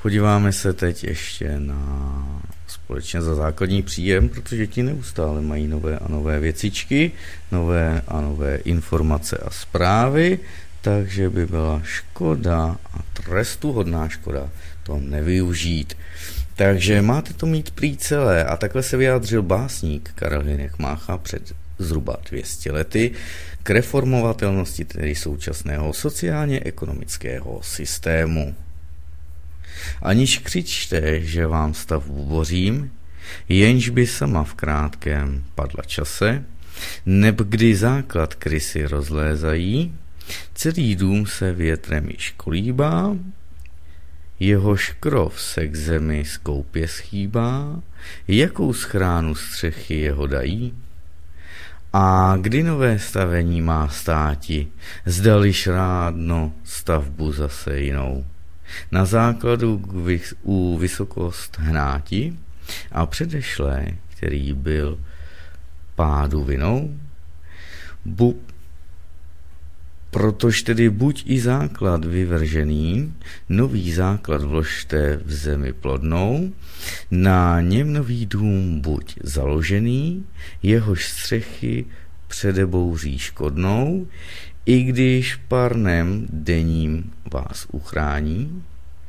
Podíváme se teď ještě společně za základní příjem, protože ti neustále mají nové a nové věcičky, nové a nové informace a zprávy, takže by byla škoda a trestuhodná škoda to nevyužít. Takže máte to mít prý celé a takhle se vyjádřil básník Karel Hynek Mácha před zhruba 200 lety k reformovatelnosti tedy současného sociálně-ekonomického systému. Aniž křičte, že vám stavbu bořím, jenž by sama v krátkém padla čase, neb kdy základ krysy rozlézají, celý dům se větrem již kolíbá, jehož krov se k zemi skoupě schýbá, jakou schránu střechy jeho dají, a kdy nové stavení má státi, zdališ rádno stavbu zase jinou. Na základu u vysokost hnáti a předešlé, který byl pádu vinou, protož tedy buď i základ vyvržený, nový základ vložte v zemi plodnou, na něm nový dům buď založený, jehož střechy předebouří škodnou, i když parnem denním vás uchrání.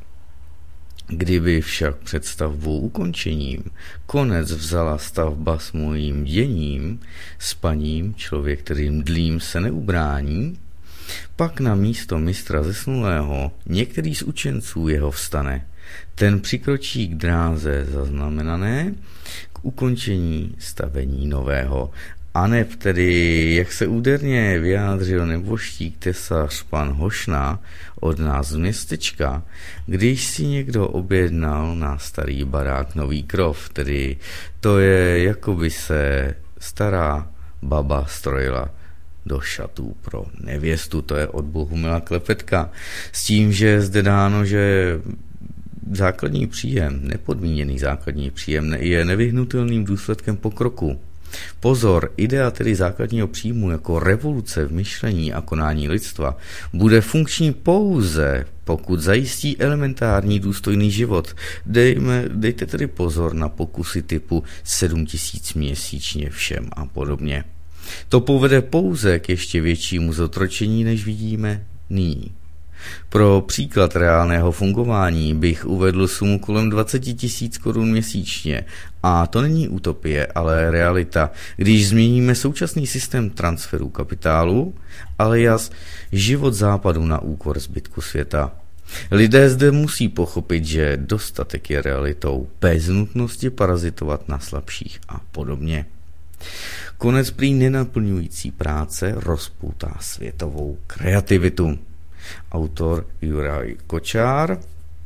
Kdyby však před stavbou ukončením konec vzala stavba s mojím děním, spaním, člověk, kterým dlím se neubrání, pak na místo mistra zesnulého některý z učenců jeho vstane, ten přikročí k dráze zaznamenané k ukončení stavení nového. A neb tedy, jak se úderně vyjádřil neboštík tesař pan Hošna od nás z městečka, když si někdo objednal na starý barák nový krov, tedy to je, jako by se stará baba strojila do šatů pro nevěstu, to je od Bohumila Klepetka, s tím, že je zde dáno, že základní příjem, nepodmíněný základní příjem je nevyhnutelným důsledkem pokroku. Pozor, idea tedy základního příjmu jako revoluce v myšlení a konání lidstva bude funkční pouze, pokud zajistí elementární důstojný život. Dejte tedy pozor na pokusy typu 7 000 měsíčně všem a podobně. To povede pouze k ještě většímu zotročení, než vidíme nyní. Pro příklad reálného fungování bych uvedl sumu kolem 20 000 korun měsíčně. A to není utopie, ale realita, když změníme současný systém transferu kapitálu, alias život západu na úkor zbytku světa. Lidé zde musí pochopit, že dostatek je realitou, bez nutnosti parazitovat na slabších a podobně. Konec prý nenaplňující práce rozpoutá světovou kreativitu. Autor Juraj Kočár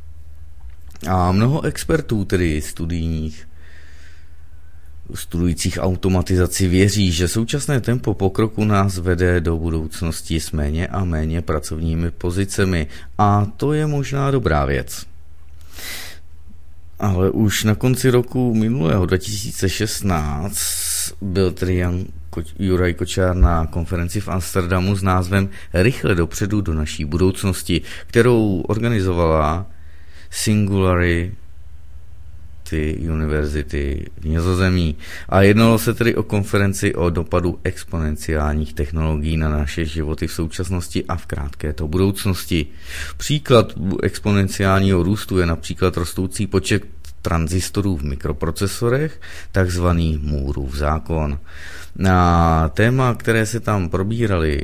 a mnoho expertů, tedy studujících automatizaci, věří, že současné tempo pokroku nás vede do budoucnosti s méně a méně pracovními pozicemi a to je možná dobrá věc. Ale už na konci roku minulého 2016 byl tedy Juraj Kočár na konferenci v Amsterdamu s názvem Rychle dopředu do naší budoucnosti, kterou organizovala Singularity University v Nizozemí. A jednalo se tedy o konferenci o dopadu exponenciálních technologií na naše životy v současnosti a v krátké to budoucnosti. Příklad exponenciálního růstu je například rostoucí počet tranzistorů v mikroprocesorech, takzvaný Moorův zákon. Na téma, které se tam probíraly,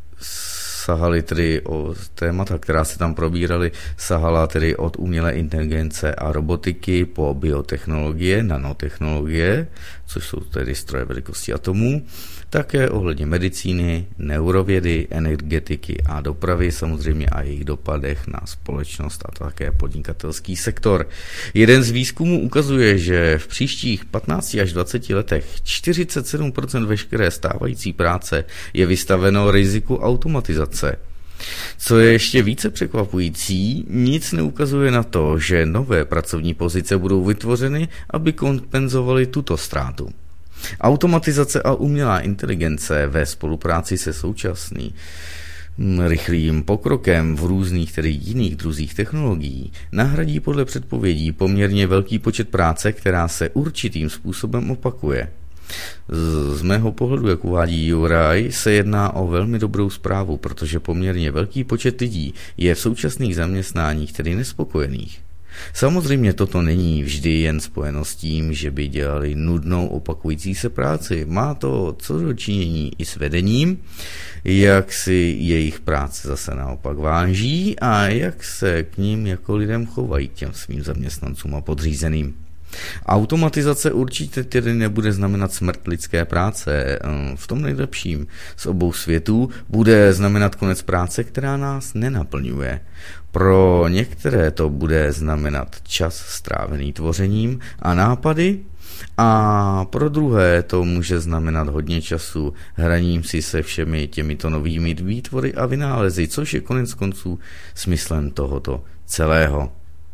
sahala tedy od umělé inteligence a robotiky po biotechnologie, nanotechnologie, což jsou tedy stroje velikosti atomů, také ohledně medicíny, neurovědy, energetiky a dopravy, samozřejmě a jejich dopadech na společnost a také podnikatelský sektor. Jeden z výzkumů ukazuje, že v příštích 15 až 20 letech 47% veškeré stávající práce je vystaveno riziku automatizace. Co je ještě více překvapující, nic neukazuje na to, že nové pracovní pozice budou vytvořeny, aby kompenzovaly tuto ztrátu. Automatizace a umělá inteligence ve spolupráci se rychlým pokrokem v různých tedy jiných druzích technologií nahradí podle předpovědí poměrně velký počet práce, která se určitým způsobem opakuje. Z mého pohledu, jak uvádí Juraj, se jedná o velmi dobrou zprávu, protože poměrně velký počet lidí je v současných zaměstnáních tedy nespokojených. Samozřejmě toto není vždy jen spojeno s tím, že by dělali nudnou opakující se práci. Má to co do činění i s vedením, jak si jejich práce zase naopak váží a jak se k ním jako lidem chovají, k těm svým zaměstnancům a podřízeným. Automatizace určitě tedy nebude znamenat smrt lidské práce. V tom nejlepším z obou světů bude znamenat konec práce, která nás nenaplňuje. Pro některé to bude znamenat čas strávený tvořením a nápady, a pro druhé to může znamenat hodně času hraním si se všemi těmito novými výtvory a vynálezy, což je konec konců smyslem tohoto celého.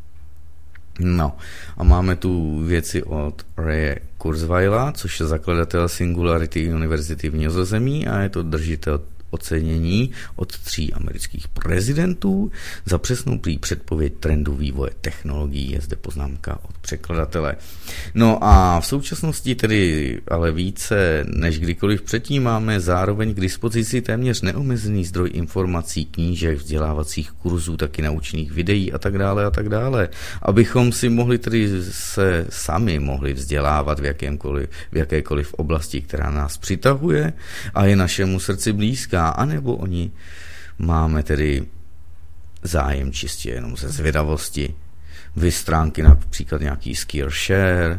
No a máme tu věci od Raye Kurzweila, což je zakladatel Singularity University v Nizozemí a je to držitel ocenění od 3 amerických prezidentů za přesnou prý předpověď trendu vývoje technologií, je zde poznámka od překladatele. No a v současnosti tedy ale více než kdykoliv předtím máme zároveň k dispozici téměř neomezený zdroj informací, knížek, vzdělávacích kurzů, taky naučných videí a tak dále, abychom si mohli tedy se sami mohli vzdělávat v jakékoliv oblasti, která nás přitahuje a je našemu srdci blízká, anebo oni máme tedy zájem čistě jenom ze zvědavosti. Vy stránky například nějaký Skillshare,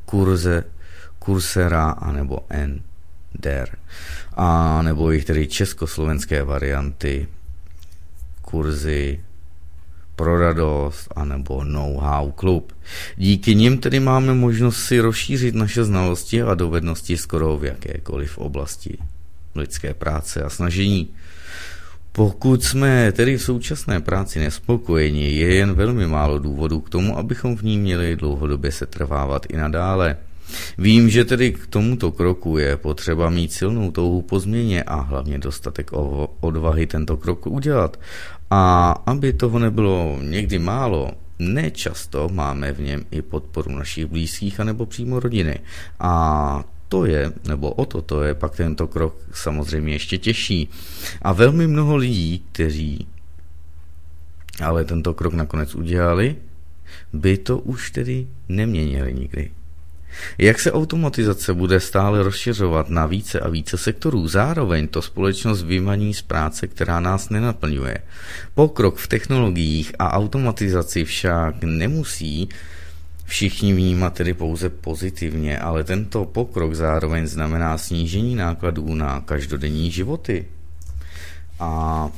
Coursera, anebo Ender, a nebo jich tedy československé varianty, kurzy pro radost, anebo Know-how klub. Díky nim tedy máme možnost si rozšířit naše znalosti a dovednosti skoro v jakékoliv oblasti lidské práce a snažení. Pokud jsme tedy v současné práci nespokojeni, je jen velmi málo důvodů k tomu, abychom v ní měli dlouhodobě setrvávat i nadále. Vím, že tedy k tomuto kroku je potřeba mít silnou touhu po změně a hlavně dostatek odvahy tento krok udělat. A aby toho nebylo někdy málo, nečasto máme v něm i podporu našich blízkých anebo přímo rodiny. A o to je pak tento krok samozřejmě ještě těžší. A velmi mnoho lidí, kteří ale tento krok nakonec udělali, by to už tedy neměnili nikdy. Jak se automatizace bude stále rozšiřovat na více a více sektorů, zároveň to společnost vymaní z práce, která nás nenaplňuje. Pokrok v technologiích a automatizaci však nemusí všichni vnímat tedy pouze pozitivně, ale tento pokrok zároveň znamená snížení nákladů na každodenní životy. A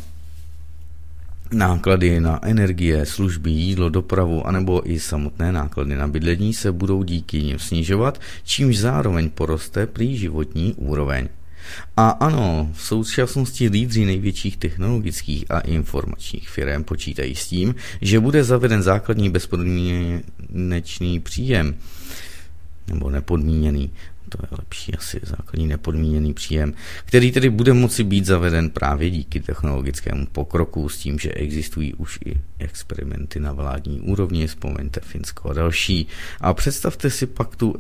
náklady na energie, služby, jídlo, dopravu anebo i samotné náklady na bydlení se budou díky nim snižovat, čímž zároveň poroste prý životní úroveň. A ano, v současnosti lídři největších technologických a informačních firm počítají s tím, že bude zaveden základní bezpodmínečný příjem, nebo nepodmíněný, to je lepší asi, základní nepodmíněný příjem, který tedy bude moci být zaveden právě díky technologickému pokroku, s tím, že existují už i experimenty na vládní úrovni, vzpomeňte Finsko a další. A představte si pak tu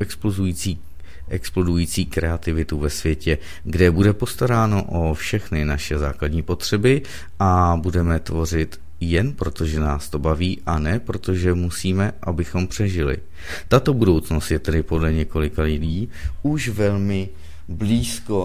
explodující kreativitu ve světě, kde bude postaráno o všechny naše základní potřeby a budeme tvořit jen protože nás to baví a ne protože musíme, abychom přežili. Tato budoucnost je tedy podle několika lidí už velmi blízko.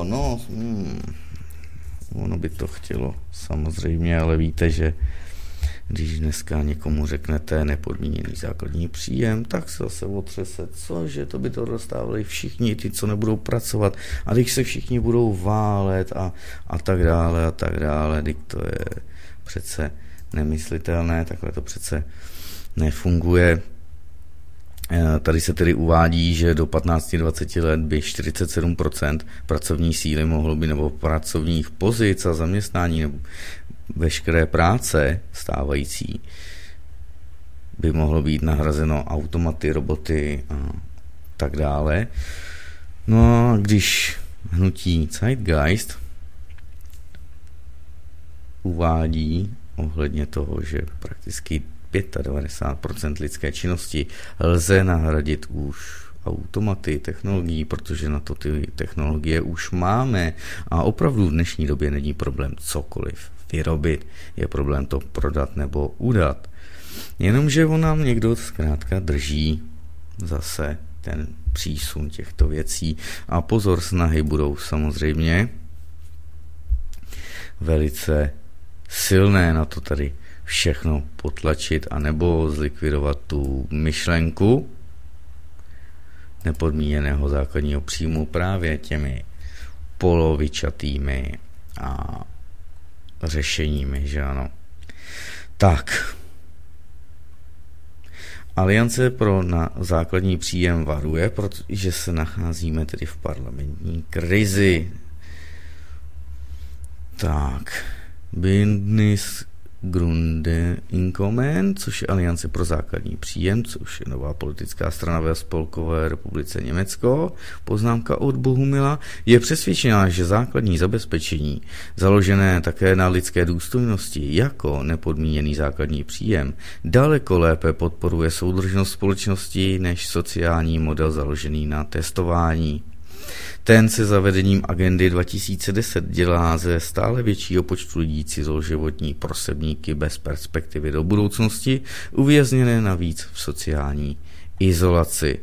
Ono by to chtělo samozřejmě, ale víte, že když dneska někomu řeknete nepodmíněný základní příjem, tak se zase otřese, cože to by to dostávali všichni, ty, co nebudou pracovat, a když se všichni budou válet a tak dále, teď to je přece nemyslitelné, takhle to přece nefunguje. Tady se tedy uvádí, že do 15-20 let by 47% pracovní síly mohlo být, nebo pracovních pozic a zaměstnání, nebo veškeré práce stávající by mohlo být nahrazeno automaty, roboty a tak dále. No a když hnutí Zeitgeist uvádí ohledně toho, že prakticky 95% lidské činnosti lze nahradit už automaty, technologií, protože na to ty technologie už máme a opravdu v dnešní době není problém cokoliv vyrobit, je problém to prodat nebo udat. Jenomže on nám někdo zkrátka drží zase ten přísun těchto věcí a pozor, snahy budou samozřejmě velice silné na to tady všechno potlačit anebo zlikvidovat tu myšlenku nepodmíněného základního příjmu právě těmi polovičatými a řešeními, že ano. Tak. Aliance pro základní příjem varuje, protože se nacházíme tedy v parlamentní krizi. Tak. Bündnis Grundeinkommen, což je Aliance pro základní příjem, což je nová politická strana ve Spolkové republice Německo, poznámka od Bohumila, je přesvědčená, že základní zabezpečení, založené také na lidské důstojnosti jako nepodmíněný základní příjem, daleko lépe podporuje soudržnost společnosti než sociální model založený na testování. Ten se zavedením agendy 2010 dělá ze stále většího počtu lidí cizoživotní prosebníky bez perspektivy do budoucnosti, uvězněné navíc v sociální izolaci.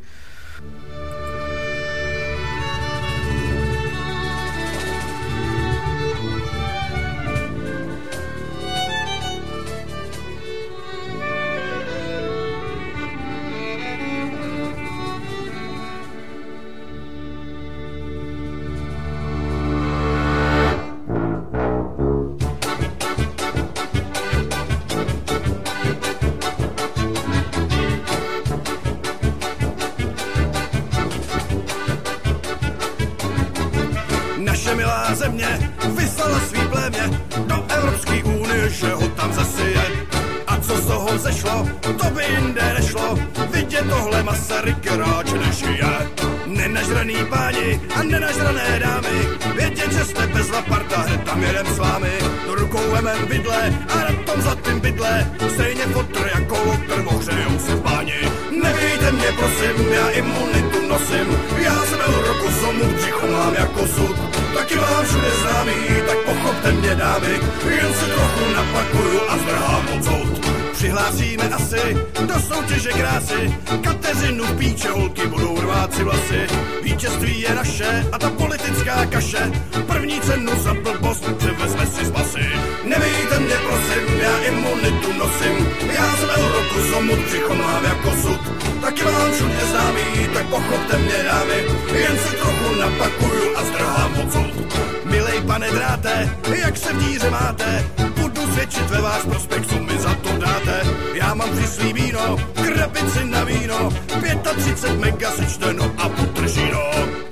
Země vyslala svý plémě do Evropské unie, že ho tam zasije. A co z toho zešlo, to by jinde nešlo. Vidět tohle Masaryk ráč nežije. Nenažraný páni a nenažrané dámy, vědět, že jste bezva parta, hned tam jedem s vámi. Rukou vemem bydle a na tom zlatým bydle stejně fotr jako lokter ohřejou se páni. Nevíte mě prosím, já imunitu nosím, já jsem roku somu, břicho mám jako sud. Taky vám všude známý, tak pochopte mě dámy, jen se trochu napakuju a zdrhám odsud. Přihlásíme asi do soutěže krásy, Kateřinu v píče, holky budou rvát si vlasy. Vítězství je naše a ta politická kaše, první cenu za blbost převezme si z basy. Nevíte mě prosím, já imunitu nosím, já jsem roku somu, břicho mám jako sud. Taky vám všude známý, tak pochopte mě dámy, jen se trochu napakuju a zdrhám odsud. Milej pane dráte, jak se v díře máte, budu svědčit ve váš prospekt, co mi za to dáte. Já mám přislý víno, krabici na víno, 35 mega sečteno a potržino.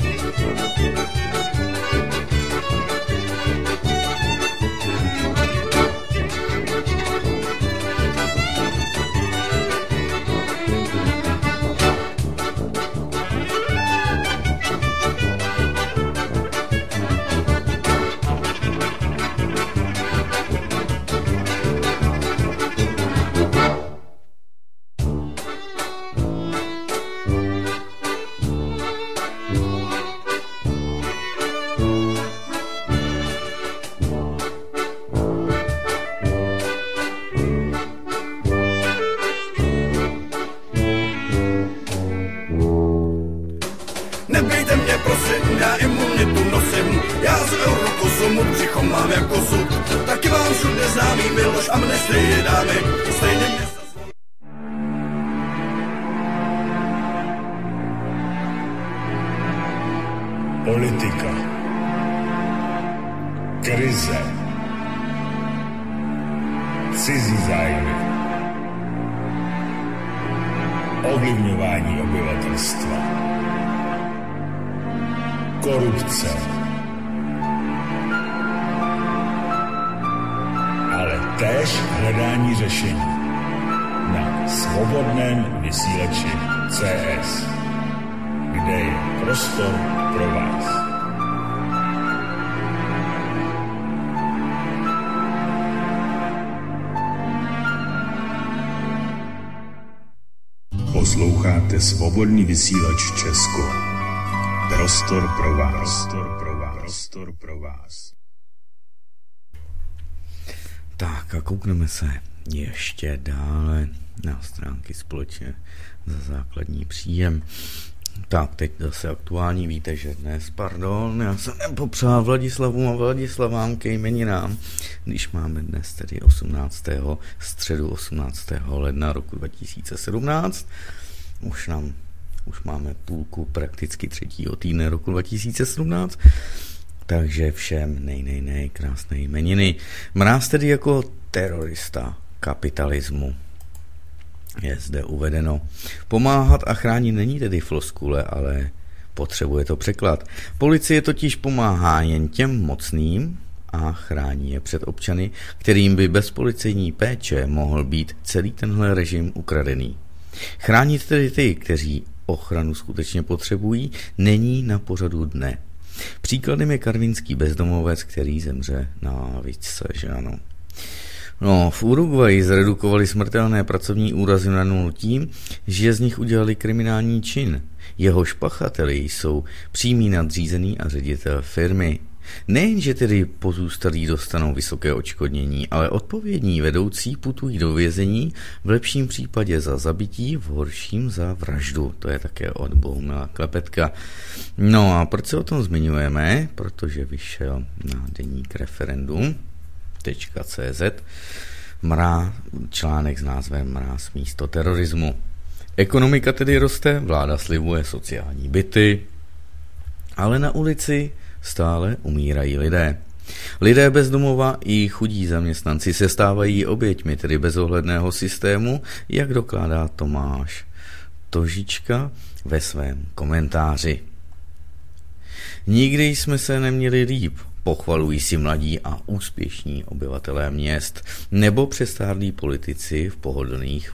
Nebejte mě prosím, já imunitu nosím, já z eurokozumu břicho mám jako sud. Taky vám všude známý Miloš amnestie dámy, stejně mě zazvoní. Politika, krize, cizí zájmy, ovlivňování obyvatelstva, korupce, ale též hledání řešení na svobodném vysílači CS, kde je prostor pro vás. Posloucháte Svobodný vysílač Česko. Prostor pro vás. Prostor pro vás. Tak a koukneme se ještě dále na stránky společně za základní příjem. Tak, teď zase aktuální, víte, že dnes, já jsem nepopřál Vladislavu a Vladislavám ke jmeninám, když máme dnes tedy středu 18. ledna roku 2017, už máme půlku prakticky 3. týdne roku 2017, takže všem krásné jmeniny. Mráz tedy jako terorista kapitalismu. Je zde uvedeno. Pomáhat a chránit není tedy floskule, ale potřebuje to překlad. Policie totiž pomáhá jen těm mocným a chrání je před občany, kterým by bez policejní péče mohl být celý tenhle režim ukradený. Chránit tedy ty, kteří ochranu skutečně potřebují, není na pořadu dne. Příkladem je karvinský bezdomovec, který zemře na výšce, že ano. No, v Uruguayi zredukovali smrtelné pracovní úrazy na nulu tím, že z nich udělali kriminální čin. Jehož pachateli jsou přímý nadřízený a ředitel firmy. Nejenže tedy pozůstalí dostanou vysoké odškodnění, ale odpovědní vedoucí putují do vězení, v lepším případě za zabití, v horším za vraždu. To je také od Bohumila Klepetka. No a proč se o tom zmiňujeme? Protože vyšel na deník referendum.cz článek s názvem Mráz místo terorismu. Ekonomika tedy roste, vláda slibuje sociální byty, ale na ulici stále umírají lidé. Lidé bez domova i chudí zaměstnanci se stávají oběťmi tedy bezohledného systému, jak dokládá Tomáš Tožička ve svém komentáři. Nikdy jsme se neměli líp, pochvalují si mladí a úspěšní obyvatelé měst nebo přestárlí politici v pohodlných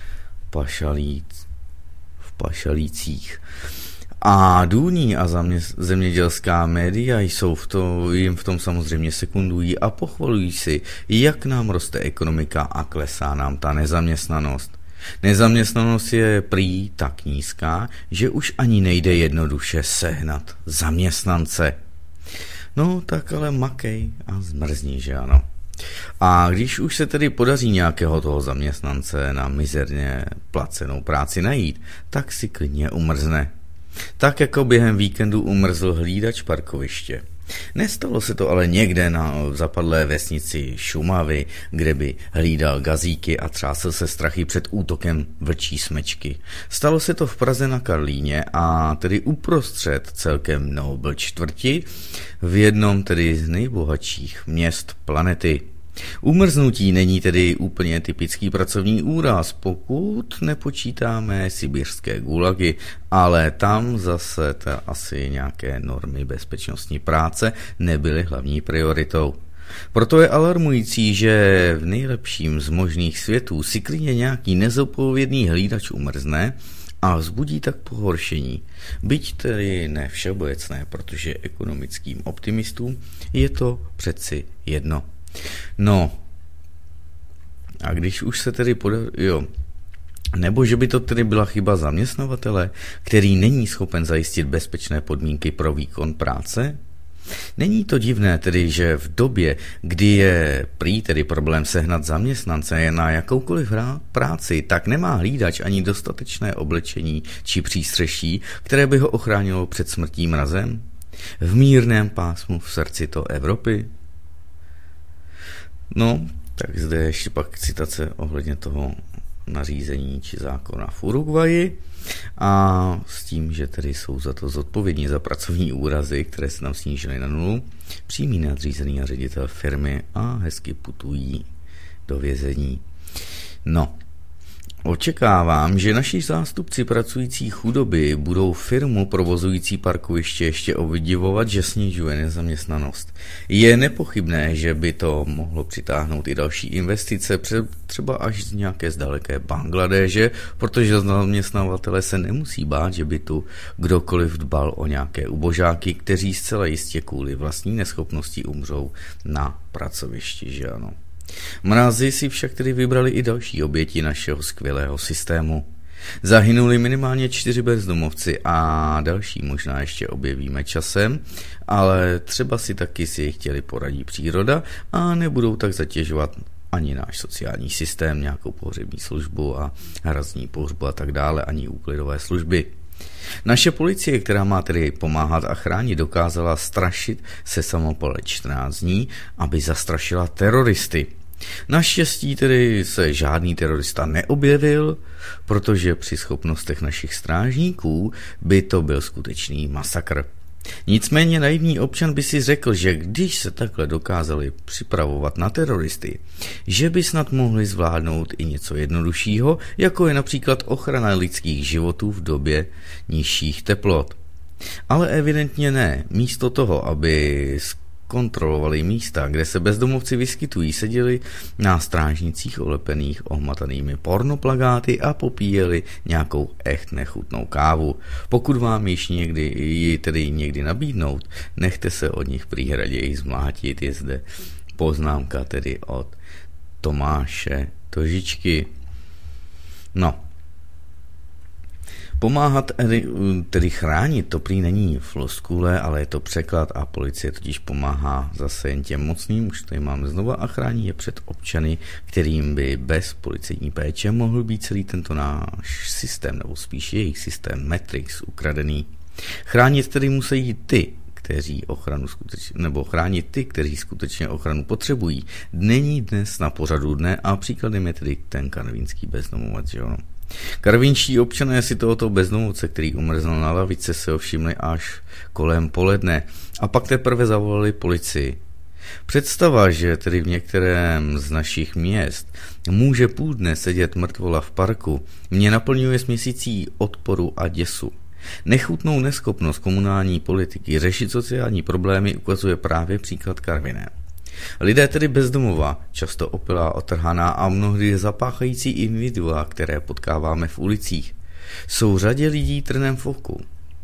pašalících. A důlní a zemědělská média jim v tom samozřejmě sekundují a pochvalují si, jak nám roste ekonomika a klesá nám ta nezaměstnanost. Nezaměstnanost je prý tak nízká, že už ani nejde jednoduše sehnat zaměstnance. No tak ale makej a zmrzní, že ano. A když už se tedy podaří nějakého toho zaměstnance na mizerně placenou práci najít, tak si klidně umrzne. Tak jako během víkendu umrzl hlídač parkoviště. Nestalo se to ale někde na zapadlé vesnici Šumavy, kde by hlídal gazíky a třásl se strachy před útokem vlčí smečky. Stalo se to v Praze na Karlíně a tedy uprostřed celkem Nobel čtvrti v jednom tedy z nejbohatších měst planety. Umrznutí není tedy úplně typický pracovní úraz, pokud nepočítáme sibirské gulagy, ale tam zase asi nějaké normy bezpečnostní práce nebyly hlavní prioritou. Proto je alarmující, že v nejlepším z možných světů si klidně nějaký nezodpovědný hlídač umrzne a vzbudí tak pohoršení. Byť tedy ne všeobecné, protože ekonomickým optimistům je to přeci jedno. No, a když už se tedy nebo že by to tedy byla chyba zaměstnavatele, který není schopen zajistit bezpečné podmínky pro výkon práce? Není to divné tedy, že v době, kdy je prý tedy problém sehnat zaměstnance na jakoukoliv práci, tak nemá hlídač ani dostatečné oblečení či přístřeší, které by ho ochránilo před smrtí mrazem? V mírném pásmu v srdci to Evropy? No, tak zde ještě pak citace ohledně toho nařízení či zákona v Uruguayi a s tím, že tedy jsou za to zodpovědní za pracovní úrazy, které se tam snížily na nulu, přímý nadřízený a ředitel firmy a hezky putují do vězení. No, očekávám, že naši zástupci pracující chudoby budou firmu provozující parkoviště ještě obdivovat, že snižuje nezaměstnanost. Je nepochybné, že by to mohlo přitáhnout i další investice, třeba až z nějaké zdaleké Bangladéže, protože zaměstnavatele se nemusí bát, že by tu kdokoliv dbal o nějaké ubožáky, kteří zcela jistě kvůli vlastní neschopnosti umřou na pracovišti, že ano. Mrázi si však tedy vybrali i další oběti našeho skvělého systému. Zahynuli minimálně 4 bezdomovci a další možná ještě objevíme časem, ale třeba si taky si chtěli poradit příroda a nebudou tak zatěžovat ani náš sociální systém, nějakou pohřební službu a hrazní pohřbu a tak dále, ani úklidové služby. Naše policie, která má tedy pomáhat a chránit, dokázala strašit se samopale 14 dní, aby zastrašila teroristy. Naštěstí tedy se žádný terorista neobjevil, protože při schopnostech našich strážníků by to byl skutečný masakr. Nicméně naivní občan by si řekl, že když se takhle dokázali připravovat na teroristy, že by snad mohli zvládnout i něco jednoduššího, jako je například ochrana lidských životů v době nižších teplot. Ale evidentně ne. Místo toho, aby kontrolovali místa, kde se bezdomovci vyskytují, seděli na strážnicích olepených ohmatanými pornoplakáty a popíjeli nějakou echt nechutnou kávu. Pokud vám již někdy nabídnout, nechte se od nich prý raději zmlátit. Je zde poznámka tedy od Tomáše Tožičky. No. Pomáhat, tedy chránit, to prý není floskule, ale je to překlad a policie totiž pomáhá zase jen těm mocným, už tady máme znova, a chrání je před občany, kterým by bez policejní péče mohl být celý tento náš systém, nebo spíš jejich systém Matrix ukradený. Chránit tedy musí ty, kteří ochranu skutečně, nebo chránit ty, kteří skutečně ochranu potřebují. Není dnes na pořadu dne a příkladem je tedy ten karvinský bezdomovec, že ono. Karvinští občané si tohoto bezdomovce, který umrznul na lavice, se ho všimli až kolem poledne a pak teprve zavolali policii. Představa, že tedy v některém z našich měst může půl dne sedět mrtvola v parku, mě naplňuje směsicí odporu a děsu. Nechutnou neschopnost komunální politiky řešit sociální problémy ukazuje právě příklad Karviné. Lidé tedy bezdomova, často opilá, otrhaná a mnohdy zapáchající individua, které potkáváme v ulicích, jsou řadě lidí trnem v oku.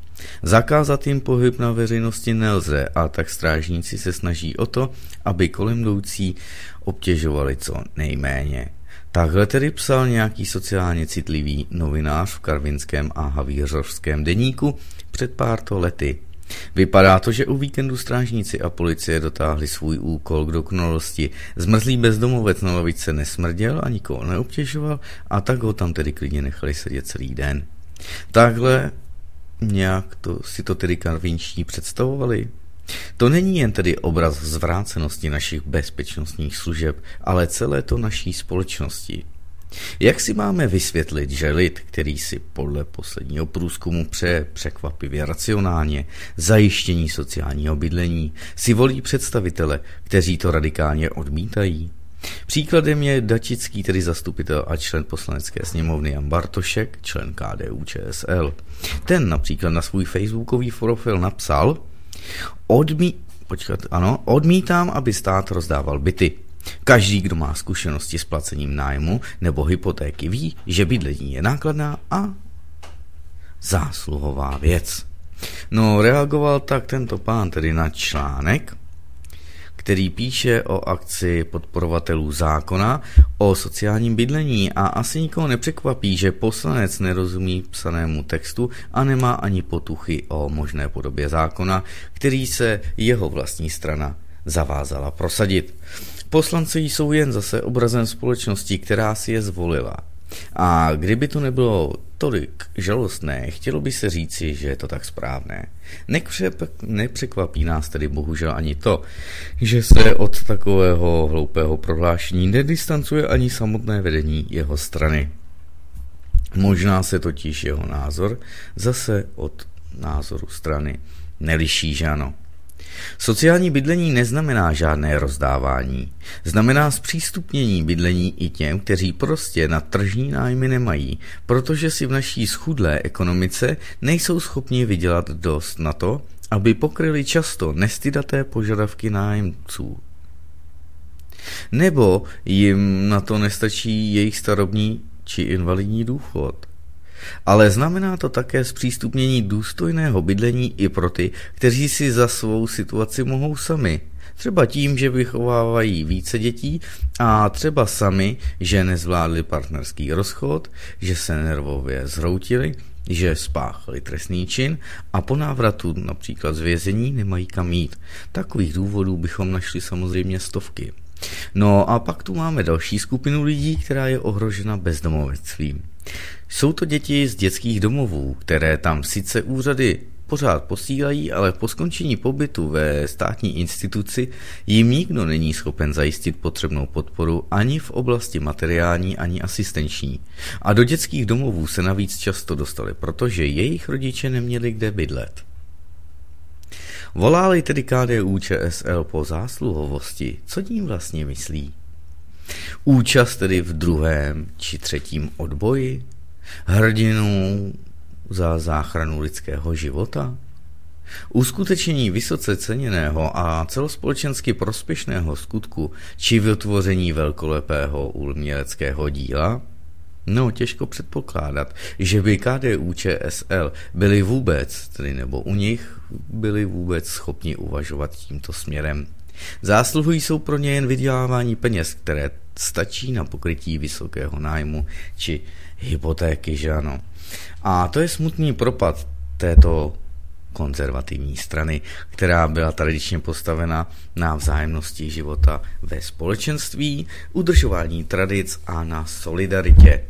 Zakázat jim pohyb na veřejnosti nelze a tak strážníci se snaží o to, aby kolem jdoucí obtěžovali co nejméně. Takhle tedy psal nějaký sociálně citlivý novinář v karvinském a havířovském deníku před pár lety. Vypadá to, že u víkendu strážníci a policie dotáhli svůj úkol k dokonalosti. Zmrzlý bezdomovec na lavice nesmrděl a nikoho neobtěžoval a tak ho tam tedy klidně nechali sedět celý den. Takhle nějak si to tedy karvinští představovali. To není jen tedy obraz zvrácenosti našich bezpečnostních služeb, ale celé to naší společnosti. Jak si máme vysvětlit, že lid, který si podle posledního průzkumu přeje překvapivě racionálně zajištění sociálního bydlení, si volí představitele, kteří to radikálně odmítají? Příkladem je dačický, tedy zastupitel a člen poslanecké sněmovny Jan Bartošek, člen KDU-ČSL. Ten například na svůj facebookový profil napsal: odmítám, aby stát rozdával byty. Každý, kdo má zkušenosti s placením nájmu nebo hypotéky, ví, že bydlení je nákladná a zásluhová věc. No, reagoval tak tento pán tedy na článek, který píše o akci podporovatelů zákona o sociálním bydlení a asi nikoho nepřekvapí, že poslanec nerozumí psanému textu a nemá ani potuchy o možné podobě zákona, který se jeho vlastní strana zavázala prosadit. Poslanci jsou jen zase obrazem společnosti, která si je zvolila. A kdyby to nebylo tolik žalostné, chtělo by se říci, že je to tak správné. Nepřekvapí nás tedy bohužel ani to, že se od takového hloupého prohlášení nedistancuje ani samotné vedení jeho strany. Možná se totiž jeho názor zase od názoru strany neliší, že ano. Sociální bydlení neznamená žádné rozdávání. Znamená zpřístupnění bydlení i těm, kteří prostě na tržní nájmy nemají, protože si v naší schudlé ekonomice nejsou schopni vydělat dost na to, aby pokryli často nestydaté požadavky nájemců. Nebo jim na to nestačí jejich starobní či invalidní důchod. Ale znamená to také zpřístupnění důstojného bydlení i pro ty, kteří si za svou situaci mohou sami. Třeba tím, že vychovávají více dětí a třeba sami, že nezvládli partnerský rozchod, že se nervově zhroutili, že spáchali trestný čin a po návratu například z vězení nemají kam jít. Takových důvodů bychom našli samozřejmě stovky. No a pak tu máme další skupinu lidí, která je ohrožena bezdomovectvím. Jsou to děti z dětských domovů, které tam sice úřady pořád posílají, ale po skončení pobytu ve státní instituci jim nikdo není schopen zajistit potřebnou podporu ani v oblasti materiální, ani asistenční. A do dětských domovů se navíc často dostali, protože jejich rodiče neměli kde bydlet. Volá-li tedy KDU-ČSL po zásluhovosti, co tím vlastně myslí? Účast tedy v 2. či 3. odboji? Hrdinu za záchranu lidského života? Uskutečnění vysoce ceněného a celospolečensky prospěšného skutku či vytvoření velkolepého uměleckého díla? No, těžko předpokládat, že by KDU-ČSL byli vůbec, tedy nebo u nich byli vůbec schopni uvažovat tímto směrem. Zásluhy jsou pro ně jen vydělávání peněz, které stačí na pokrytí vysokého nájmu či hypotéky, že ano. A to je smutný propad této konzervativní strany, která byla tradičně postavena na vzájemnosti života ve společenství, udržování tradic a na solidaritě.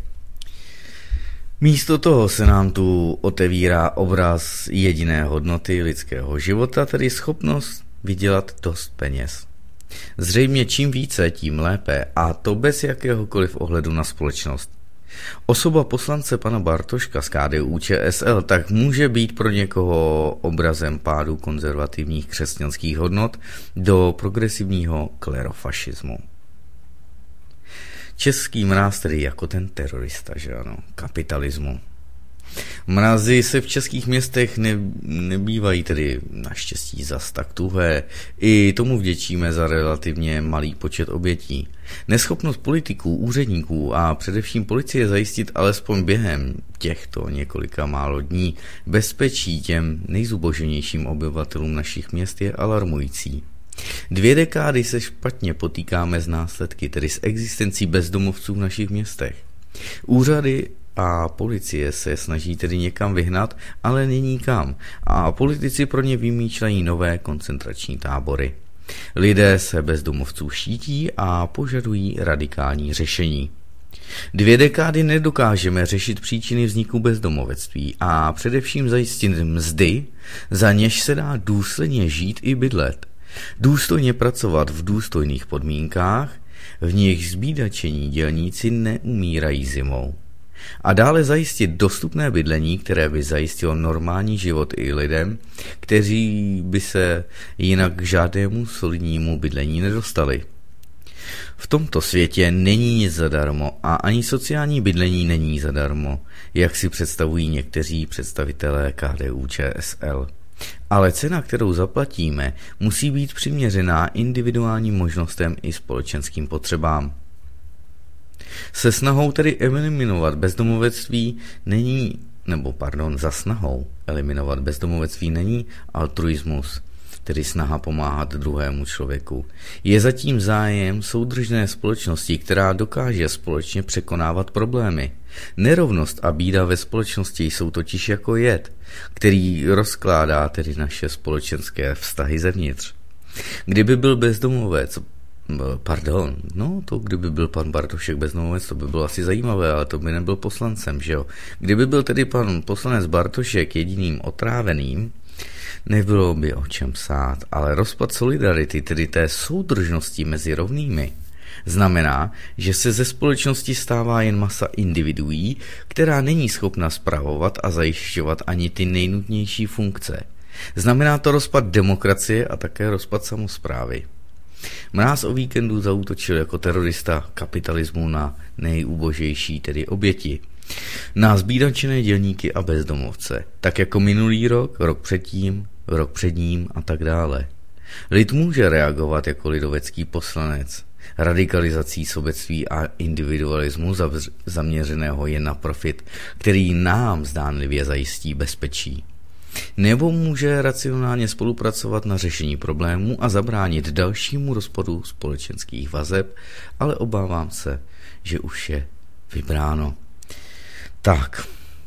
Místo toho se nám tu otevírá obraz jediné hodnoty lidského života, tedy schopnost vydělat dost peněz. Zřejmě čím více, tím lépe, a to bez jakéhokoliv ohledu na společnost. Osoba poslance pana Bartoška z KDU-ČSL tak může být pro někoho obrazem pádu konzervativních křesťanských hodnot do progresivního klerofašismu. Český mráz tedy jako ten terorista, že ano, kapitalismu. Mrazy se v českých městech nebývají tedy naštěstí zas tak tuhé. I tomu vděčíme za relativně malý počet obětí. Neschopnost politiků, úředníků a především policie zajistit alespoň během těchto několika málo dní bezpečí těm nejzuboženějším obyvatelům našich měst je alarmující. 2 dekády se špatně potýkáme s následky, tedy s existencí bezdomovců v našich městech. Úřady a policie se snaží tedy někam vyhnat, ale není kam, a politici pro ně vymýšlejí nové koncentrační tábory. Lidé se bezdomovců štítí a požadují radikální řešení. 2 dekády nedokážeme řešit příčiny vzniku bezdomovectví a především zajistit mzdy, za něž se dá důsledně žít i bydlet. Důstojně pracovat v důstojných podmínkách, v nich zbídačení dělníci neumírají zimou. A dále zajistit dostupné bydlení, které by zajistilo normální život i lidem, kteří by se jinak k žádnému solidnímu bydlení nedostali. V tomto světě není nic zadarmo a ani sociální bydlení není zadarmo, jak si představují někteří představitelé KDU-ČSL. Ale cena, kterou zaplatíme, musí být přiměřená individuálním možnostem i společenským potřebám. Se snahou tedy eliminovat bezdomovectví za snahou eliminovat bezdomovectví není altruismus, tedy snaha pomáhat druhému člověku. Je zatím zájem soudržné společnosti, která dokáže společně překonávat problémy. Nerovnost a bída ve společnosti jsou totiž jako jed, který rozkládá tedy naše společenské vztahy zevnitř. Kdyby byl kdyby byl pan Bartošek bezdomovec, to by bylo asi zajímavé, ale to by nebyl poslancem, že jo. Kdyby byl tedy pan poslanec Bartošek jediným otráveným, nebylo by o čem psát, ale rozpad solidarity, tedy té soudržnosti mezi rovnými, znamená, že se ze společnosti stává jen masa individuí, která není schopna spravovat a zajišťovat ani ty nejnutnější funkce. Znamená to rozpad demokracie a také rozpad samosprávy. Mráz o víkendu zaútočil jako terorista kapitalismu na nejubožejší, tedy oběti. Na zbídačené dělníky a bezdomovce, tak jako minulý rok, rok předtím, rok před ním a tak dále. Lid může reagovat jako lidovecký poslanec, radikalizací sobectví a individualismu zaměřeného jen na profit, který nám zdánlivě zajistí bezpečí. nebo může racionálně spolupracovat na řešení problémů a zabránit dalšímu rozpadu společenských vazeb, ale obávám se, že už je vybráno. Tak.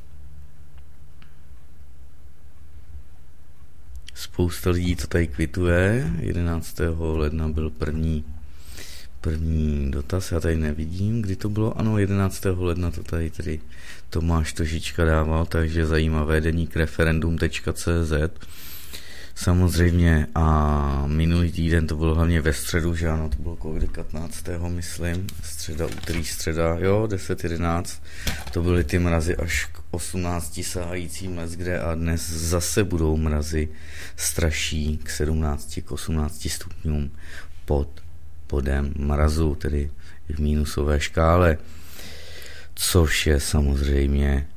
Spousta lidí to tady kvituje. 11. ledna byl první dotaz. Já tady nevidím, kdy to bylo. Ano, 11. ledna to tady tedy Tomáš Tožička dával, takže zajímavé, deník referendum.cz. Samozřejmě a minulý týden to bylo hlavně ve středu, že ano, to bylo kolik 15. myslím, středa, úterý, středa, jo, 10:11, to byly ty mrazy až k 18 sahajícím leckde a dnes zase budou mrazy straší k 17, k 18 stupňům pod bodem mrazu, tedy v mínusové škále, což je samozřejmě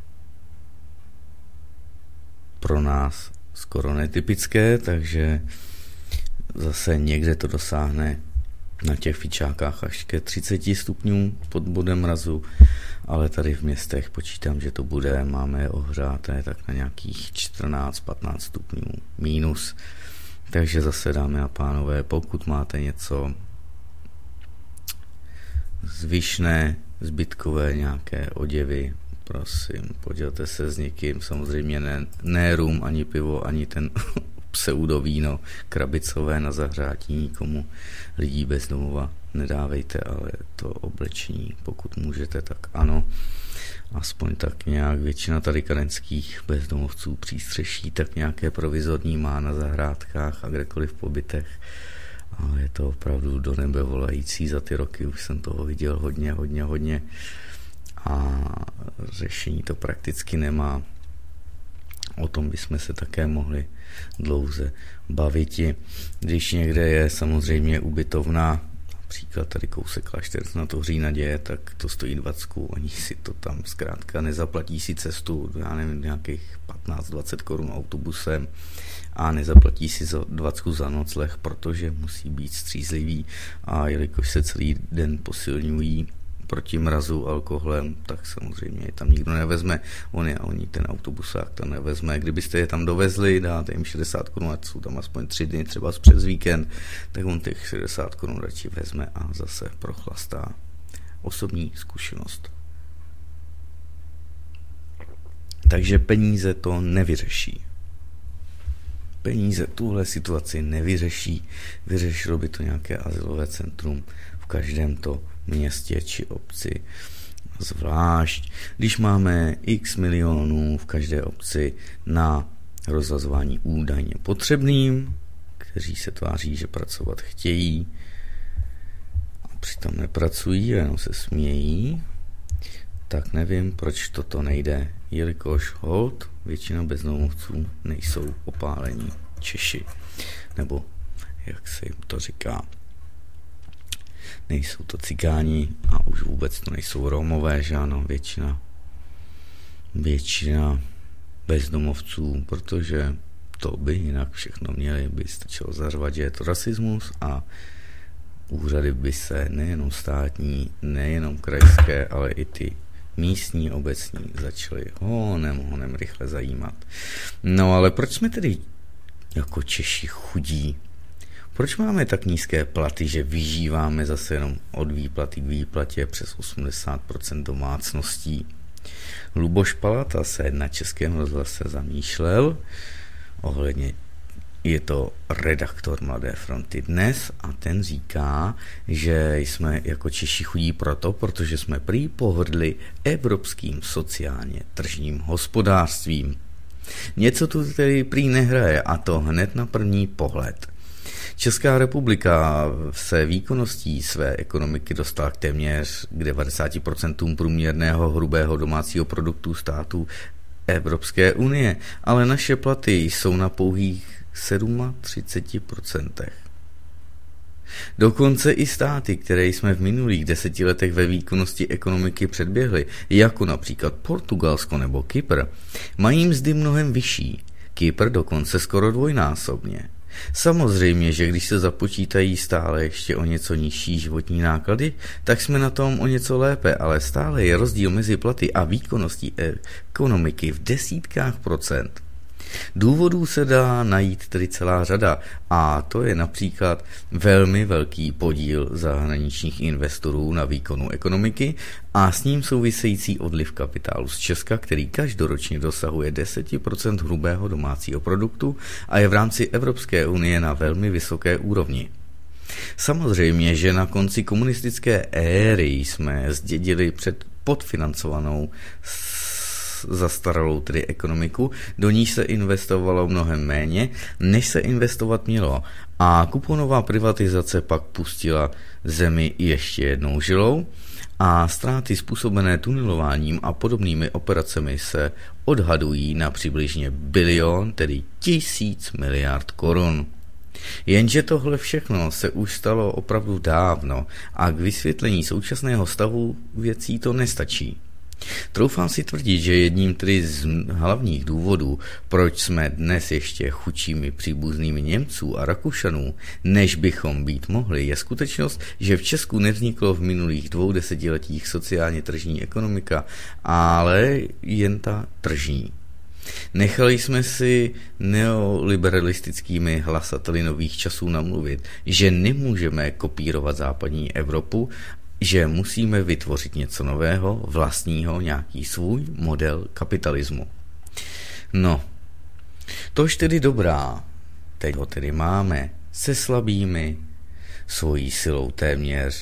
pro nás skoro netypické, takže zase někde to dosáhne na těch fičákách až ke 30 stupňů pod bodem mrazu, ale tady v městech počítám, že to bude, máme je ohřáté tak na nějakých 14-15 stupňů mínus. Takže zase, dámy a pánové, pokud máte něco zvyšné, zbytkové nějaké oděvy, prosím, podělte se s někým, samozřejmě ne rum, ani pivo, ani ten pseudovíno krabicové na zahřátí, nikomu lidí bez domova nedávejte, ale to oblečení, pokud můžete, tak ano, aspoň tak nějak většina tady karenských bezdomovců přístřeší, tak nějaké provizorní má na zahrádkách a kdekoliv v pobytech, ale je to opravdu do nebe volající, za ty roky už jsem toho viděl hodně a řešení to prakticky nemá. O tom bychom se také mohli dlouze bavit. Když někde je samozřejmě ubytovna, například tady kousek Klášterec na to Hřínaděje, tak to stojí 20, oni si to tam zkrátka nezaplatí si cestu, já nevím, nějakých 15-20 korun autobusem a nezaplatí si 20 za nocleh, protože musí být střízliví a jelikož se celý den posilňují proti mrazu alkoholem, tak samozřejmě je tam nikdo nevezme, oni ten autobusák tam nevezme. Kdybyste je tam dovezli, dáte jim 60 korun, ať jsou tam aspoň 3 dny, třeba přes víkend, tak on těch 60 korun radši vezme a zase prochlastá. Osobní zkušenost. Takže peníze to nevyřeší. Peníze tuhle situaci nevyřeší. Vyřešilo by to nějaké azylové centrum v každém to městě či obci. Zvlášť, když máme x milionů v každé obci na rozhazování údajně potřebným, kteří se tváří, že pracovat chtějí a přitom nepracují a jenom se smějí, tak nevím, proč toto nejde, jelikož holt většina bezdomovců nejsou opálení Češi, nebo jak se jim to říká, nejsou to cigáni a už vůbec to nejsou Romové, že ano, většina bezdomovců, protože to by jinak všechno měli, by stačilo zařvat, že je to rasismus a úřady by se nejenom státní, nejenom krajské, ale i ty místní, obecní začaly honem rychle zajímat. No ale proč jsme tedy jako Češi chudí? Proč máme tak nízké platy, že vyžíváme zase jenom od výplaty k výplatě přes 80% domácností? Luboš Palata se na Českém rozhlase zamýšlel ohledně, je to redaktor Mladé fronty Dnes a ten říká, že jsme jako Češi chudí protože jsme prý pohrdli evropským sociálně tržním hospodářstvím. Něco tu tedy prý nehraje a to hned na první pohled. Česká republika se výkonností své ekonomiky dostala k téměř k 90% průměrného hrubého domácího produktu států Evropské unie, ale naše platy jsou na pouhých 37%. Dokonce i státy, které jsme v minulých 10 letech ve výkonnosti ekonomiky předběhli, jako například Portugalsko nebo Kypr, mají mzdy mnohem vyšší, Kypr dokonce skoro dvojnásobně. Samozřejmě, že když se započítají stále ještě o něco nižší životní náklady, tak jsme na tom o něco lépe, ale stále je rozdíl mezi platy a výkonností ekonomiky v desítkách procent. Důvodů se dá najít tedy celá řada a to je například velmi velký podíl zahraničních investorů na výkonu ekonomiky a s ním související odliv kapitálu z Česka, který každoročně dosahuje 10% hrubého domácího produktu a je v rámci Evropské unie na velmi vysoké úrovni. Samozřejmě, že na konci komunistické éry jsme zdědili podfinancovanou zastaralou tedy ekonomiku, do níž se investovalo mnohem méně, než se investovat mělo. A kuponová privatizace pak pustila zemi ještě jednou žilou a ztráty způsobené tunelováním a podobnými operacemi se odhadují na přibližně bilion, tedy 1000 miliard korun. Jenže tohle všechno se už stalo opravdu dávno a k vysvětlení současného stavu věcí to nestačí. Troufám si tvrdit, že jedním tedy z hlavních důvodů, proč jsme dnes ještě chudšími příbuznými Němců a Rakušanů, než bychom být mohli, je skutečnost, že v Česku nevzniklo v minulých 2 desetiletích sociálně tržní ekonomika, ale jen ta tržní. Nechali jsme si neoliberalistickými hlasateli nových časů namluvit, že nemůžeme kopírovat západní Evropu, že musíme vytvořit něco nového, vlastního, nějaký svůj model kapitalismu. No, tož tedy dobrá, teď ho tedy máme, se slabými, svojí silou téměř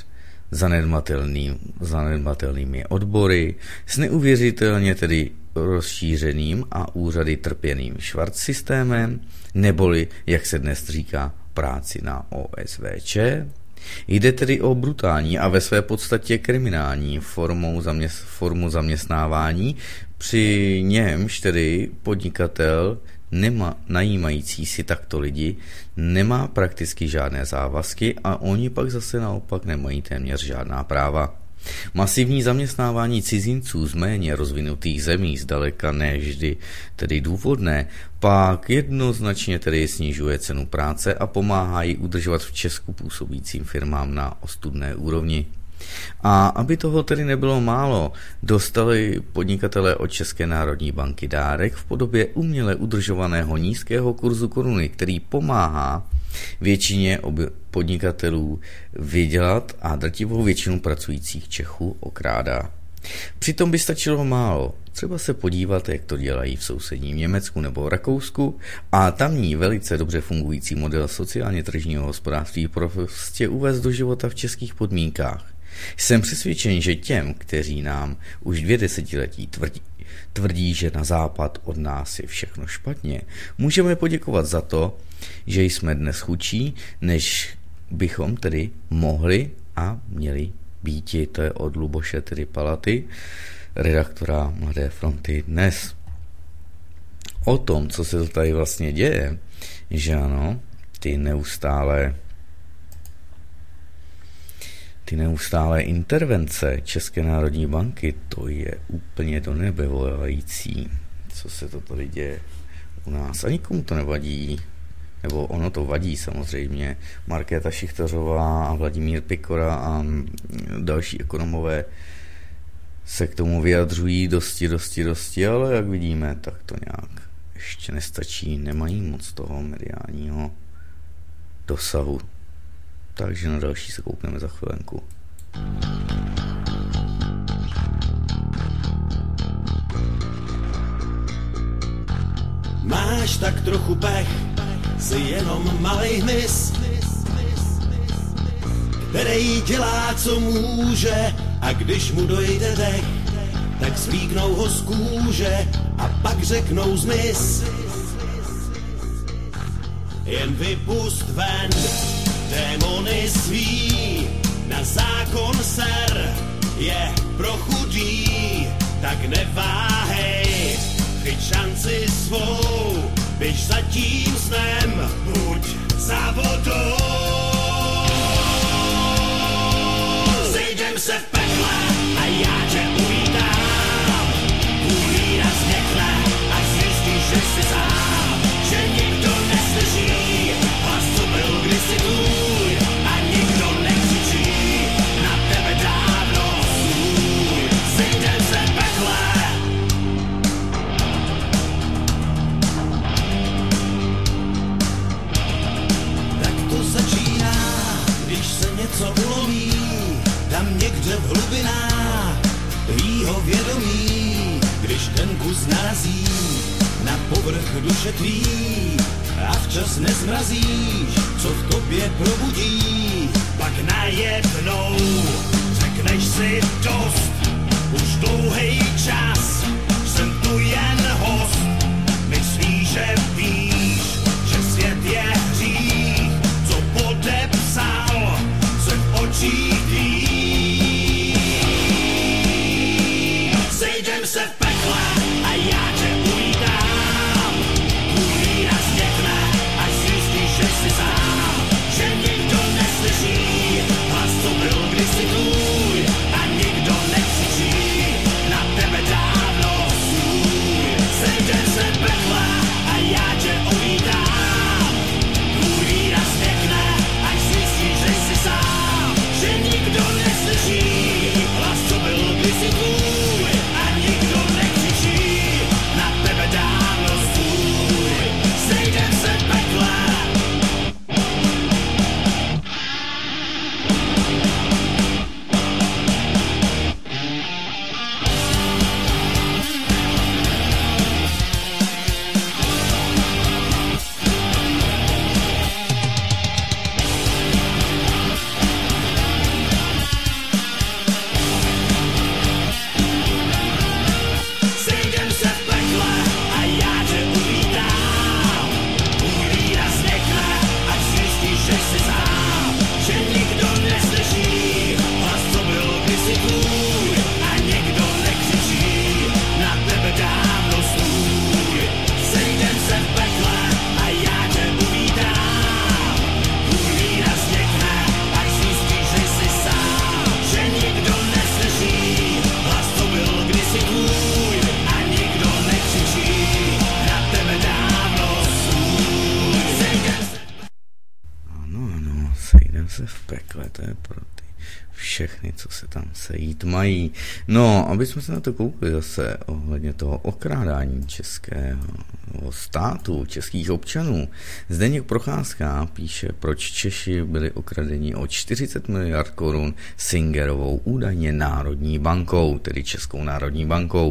zanedbatelnými odbory, s neuvěřitelně tedy rozšířeným a úřady trpěným švart systémem, neboli, jak se dnes říká, práci na OSVČ. Jde tedy o brutální a ve své podstatě kriminální formu zaměstnávání, při němž tedy podnikatel najímající si takto lidi nemá prakticky žádné závazky a oni pak zase naopak nemají téměř žádná práva. Masivní zaměstnávání cizinců z méně rozvinutých zemí zdaleka ne vždy tedy důvodné, pak jednoznačně tedy snižuje cenu práce a pomáhá jí udržovat v Česku působícím firmám na ostudné úrovni. A aby toho tedy nebylo málo, dostali podnikatelé od České národní banky dárek v podobě uměle udržovaného nízkého kurzu koruny, který pomáhá většině podnikatelů vydělat a drtivou většinu pracujících Čechů okrádá. Přitom by stačilo málo. Třeba se podívat, jak to dělají v sousedním Německu nebo Rakousku a tamní velice dobře fungující model sociálně tržního hospodářství prostě uvést do života v českých podmínkách. Jsem přesvědčen, že těm, kteří nám už 2 desetiletí tvrdí, že na západ od nás je všechno špatně, můžeme poděkovat za to, že jsme dnes chudší, než bychom tedy mohli a měli býti. To je od Luboše tedy Palaty, redaktora Mladé fronty dnes. O tom, co se tady vlastně děje, že ano, ty neustálé intervence České národní banky, to je úplně do nebe volající, co se to tady děje u nás. A nikomu to nevadí, nebo ono to vadí samozřejmě. Markéta Šichtařová a Vladimír Pikora a další ekonomové se k tomu vyjadřují dosti, ale jak vidíme, tak to nějak ještě nestačí, nemají moc toho mediálního dosahu. Takže na další se koukneme za chvilenku. Máš tak trochu pech, jsi jenom malej hmyz, který dělá, co může, a když mu dojde dech, tak svíknou ho z kůže a pak řeknou zmiz. Jen vypust ven démony svý, na zákon ser je pro chudý, tak neváhej, chyť šanci svou, běž za tím snem, buď za vodou. Sejdem se v pekle a já tě uvítám, kůlí nás nekle a zjistíš, že jsi sám, že nikdo neslyší hlas, co byl kdysi tvůj, a nikdo nekřičí na tebe dávno svůj. Sejdem se v pekle. někde v hlubinách tvýho vědomí, když ten kus narazí na povrch duše tvý a včas nezmrazíš, co v tobě probudí, pak najednou řekneš si dost, už dlouhej čas, jsem tu jen host, myslíš, že víš, že svět je hřích, co podepsal se v očích tvých. Sejdem se v pekle a já tě uvítám, tvůj výraz někne, až zjistíš, že jsi sám, že nikdo neslyší hlas, co byl kdysi tvůj, a nikdo nekřičí na tebe dávno svůj. Sejdem se v pekle a já tě uvítám, tvůj výraz někne, až zjistíš, že jsi sám, že nikdo neslyší hlas, co byl kdysi tvůj, a nikdo nekřičí na tebe dávno svůj. Sejdem se v pekle. Sejdem se v pekle a já tě uvítám, tvůj výraz někne, až zjistíš, že jsi sám, že nikdo neslyší hlas, co byl kdysi tvůj, a nikdo nekřičí na tebe dávno svůj. Sejdem se v pekle a já tě uvítám, tvůj výraz někne, až zjistíš, že jsi sám, že nikdo neslyší hlas, co byl kdysi tvůj, a nikdo nekřičí na tebe dávno svůj. Sejdem se. Ano, sejdem se v pekle, to je pro ty všechny, co se tam sejít mají. No, aby jsme se na to koukli zase ohledně toho okrádání českého státu, českých občanů. Zdeněk Procházka píše, proč Češi byli okradeni o 40 miliard korun Singerovou údajně Národní bankou, tedy Českou národní bankou.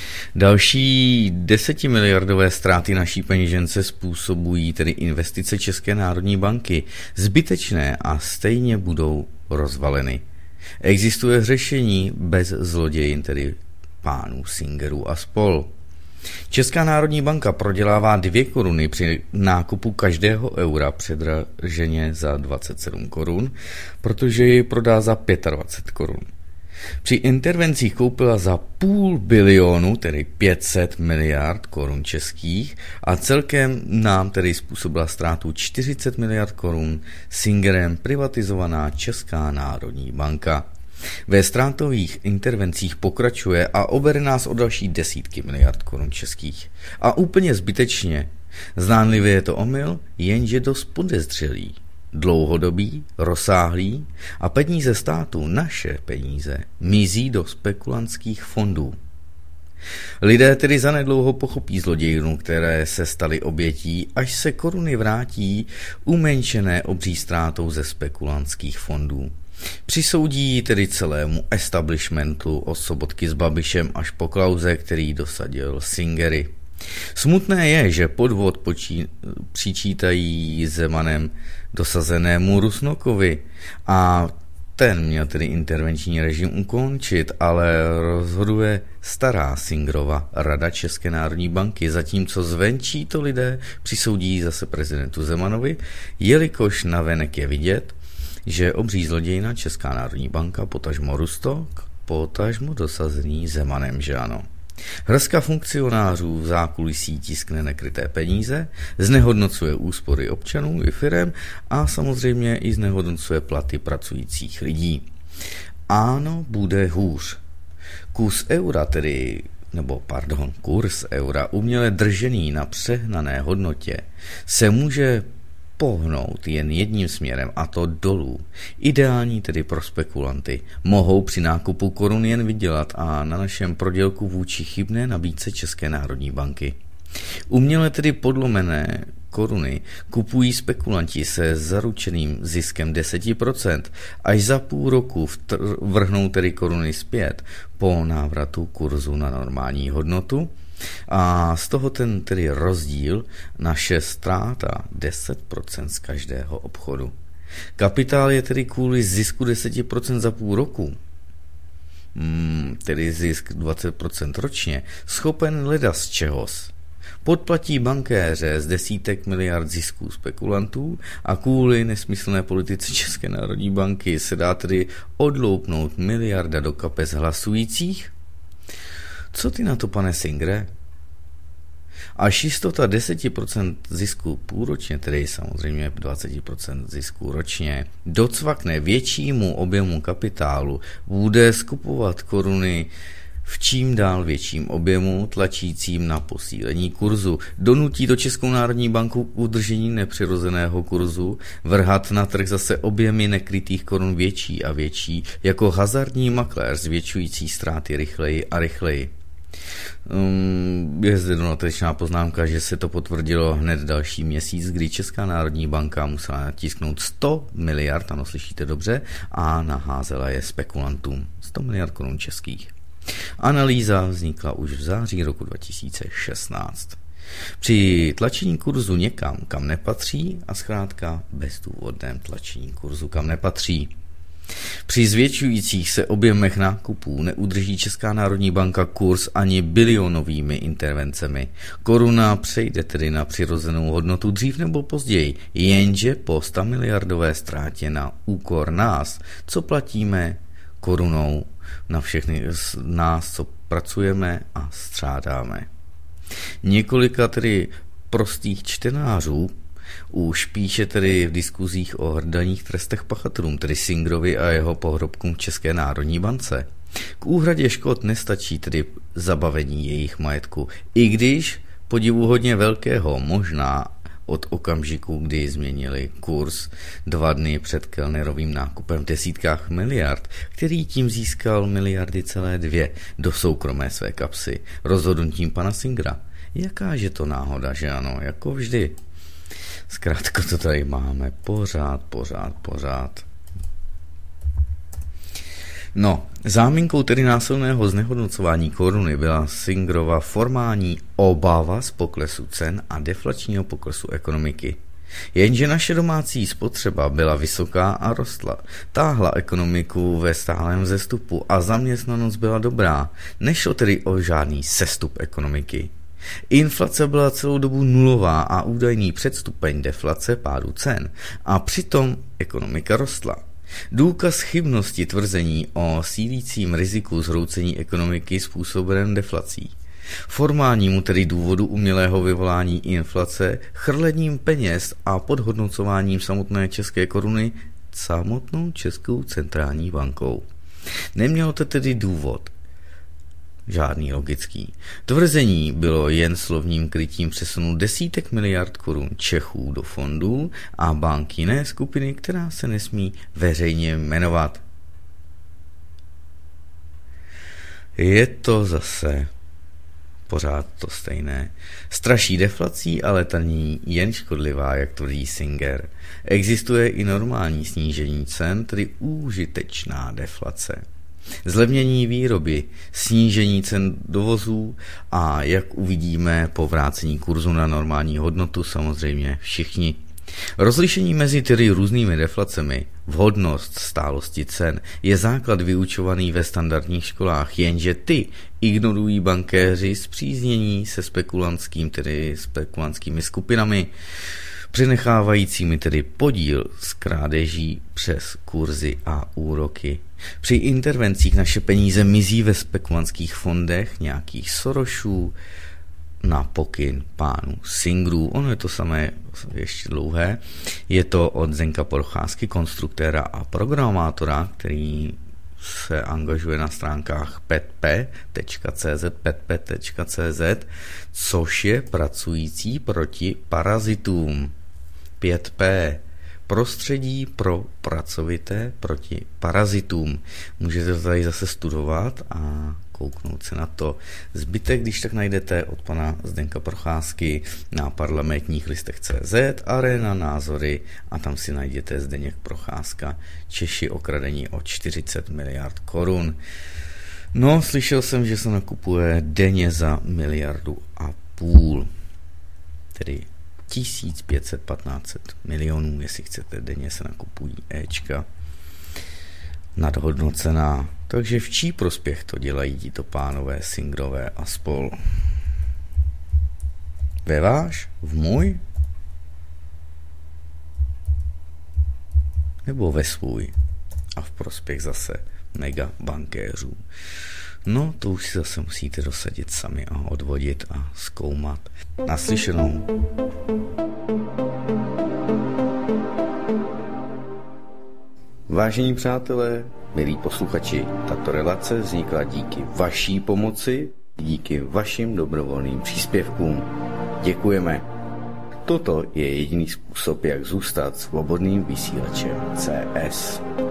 Další 10miliardové ztráty naší peněžence způsobují tedy investice České národní banky. Zbytečné a stejně budou rozvaleny. Existuje řešení bez zlodějin, tedy pánů Singerů a spol. Česká národní banka prodělává 2 koruny při nákupu každého eura předraženě za 27 korun, protože ji prodá za 25 korun. Při intervencích koupila za 500 milionu, tedy 500 miliard korun českých, a celkem nám tedy způsobila ztrátu 40 miliard korun Singerem privatizovaná Česká národní banka. Ve ztrátových intervencích pokračuje a obere nás o další desítky miliard korun českých. A úplně zbytečně. Zdánlivě je to omyl, jenže dost podezřelý, dlouhodobý, rozsáhlý, a peníze státu, naše peníze, mizí do spekulantských fondů. Lidé tedy zanedlouho pochopí zlodějinu, které se staly obětí, až se koruny vrátí umenšené obří ztrátou ze spekulantských fondů. Přisoudí tedy celému establishmentu od Sobotky s Babišem až po Klause, který dosadil Singery. Smutné je, že podvod přičítají Zemanem dosazenému Rusnokovi a ten měl tedy intervenční režim ukončit, ale rozhoduje stará Singerova Rada České národní banky, zatímco zvenčí to lidé přisoudí zase prezidentu Zemanovi, jelikož navenek je vidět, že obří zlodějina Česká národní banka, potažmo Rusnok, potažmo dosazený Zemanem, že ano. Hrstka funkcionářů v zákulisí tiskne nekryté peníze, znehodnocuje úspory občanů i firem a samozřejmě i znehodnocuje platy pracujících lidí. Ano, bude hůř. Kurz eura uměle držený na přehnané hodnotě se může pohnout jen jedním směrem, a to dolů. Ideální tedy pro spekulanty. Mohou při nákupu korun jen vydělat a na našem prodělku vůči chybné nabídce České národní banky. Uměle tedy podlomené koruny kupují spekulanti se zaručeným ziskem 10%, až za půl roku vrhnou tedy koruny zpět po návratu kurzu na normální hodnotu a z toho ten tedy rozdíl naše ztráta 10% z každého obchodu. Kapitál je tedy kvůli zisku 10% za půl roku, tedy zisk 20% ročně, schopen leda z čehos. Podplatí bankéře z desítek miliard zisků spekulantů a kvůli nesmyslné politice České národní banky se dá tedy odloupnout miliarda do kapes hlasujících? Co ty na to, pane Singre? Až jistota 10% zisku půlročně, tedy samozřejmě 20% zisku ročně, docvakne většímu objemu kapitálu, bude skupovat koruny v čím dál větším objemu, tlačícím na posílení kurzu, donutí to Českou národní banku k udržení nepřirozeného kurzu, vrhat na trh zase objemy nekrytých korun větší a větší, jako hazardní makléř zvětšující ztráty rychleji a rychleji. Je zde dodatečná poznámka, že se to potvrdilo hned další měsíc, kdy Česká národní banka musela natisknout 100 miliard, ano, slyšíte dobře, a naházela je spekulantům. 100 miliard korun českých. Analýza vznikla už v září roku 2016. Při tlačení kurzu někam, kam nepatří, a zkrátka bezdůvodném tlačení kurzu, kam nepatří. Při zvětšujících se objemech nákupů neudrží Česká národní banka kurz ani bilionovými intervencemi. Koruna přejde tedy na přirozenou hodnotu dřív nebo později, jenže po 100 miliardové ztrátě na úkor nás, co platíme korunou na všechny z nás, co pracujeme a střádáme. Několika tedy prostých čtenářů už píše tedy v diskuzích o hrdaních trestech pachatelům, tedy Singerovi a jeho pohrobkům v České národní bance. K úhradě škod nestačí tedy zabavení jejich majetku, i když podivuhodně velkého, možná od okamžiku, kdy změnili kurz 2 dny před Kellnerovým nákupem v desítkách miliard, který tím získal miliardy celé 2 do soukromé své kapsy, rozhodnutím pana Singera. Jakáže to náhoda, že ano, jako vždy. Zkrátka to tady máme pořád. No, záminkou tedy násilného znehodnocování koruny byla Singerova formální obava z poklesu cen a deflačního poklesu ekonomiky. Jenže naše domácí spotřeba byla vysoká a rostla. Táhla ekonomiku ve stálém vzestupu a zaměstnanost byla dobrá. Nešlo tedy o žádný sestup ekonomiky. Inflace byla celou dobu nulová a údajný předstupeň deflace pádu cen a přitom ekonomika rostla. Důkaz chybnosti tvrzení o sílícím riziku zhroucení ekonomiky způsobeném deflací. Formálnímu tedy důvodu umělého vyvolání inflace, chrlením peněz a podhodnocováním samotné české koruny samotnou Českou centrální bankou. Nemělo to tedy důvod. Žádný logický. Tvrzení bylo jen slovním krytím přesunu desítek miliard korun Čechů do fondů a bank jiné skupiny, která se nesmí veřejně jmenovat. Je to zase pořád to stejné. Straší deflací, ale ta není jen škodlivá, jak tvrdí Singer. Existuje i normální snížení cen, tedy užitečná deflace. Zlevnění výroby, snížení cen dovozů a, jak uvidíme, po vrácení kurzu na normální hodnotu samozřejmě všichni. Rozlišení mezi tedy různými deflacemi, vhodnost stálosti cen je základ vyučovaný ve standardních školách, jenže ty ignorují bankéři spříznění se spekulantskými skupinami, přenechávajícími tedy podíl z krádeží přes kurzy a úroky. Při intervencích naše peníze mizí ve spekulantských fondech nějakých Sorosů na pokyn pánů Singerů. Ono je to samé ještě dlouhé. Je to od Zdenka Procházky, konstruktéra a programátora, který se angažuje na stránkách petp.cz, což je pracující proti parazitům. 5P. Prostředí pro pracovité proti parazitům. Můžete to tady zase studovat a kouknout se na to. Zbytek, když tak najdete od pana Zdenka Procházky na parlamentních listech CZ, Arena názory a tam si najděte Zdeněk Procházka, Češi okradení o 40 miliard korun. No, slyšel jsem, že se nakupuje denně za 1,5 miliardy, tedy 1500-1500 milionů, jestli chcete, denně se nakupují Ečka nadhodnocená. Takže v čí prospěch to dělají tito pánové Singrové a spol? Ve váš? V můj? Nebo ve svůj? A v prospěch zase mega bankéřů. No, to už si zase musíte dosadit sami a odvodit a zkoumat. Naslyšenou. Vážení přátelé, milí posluchači, tato relace vznikla díky vaší pomoci, díky vašim dobrovolným příspěvkům. Děkujeme. Toto je jediný způsob, jak zůstat svobodným vysílačem CS.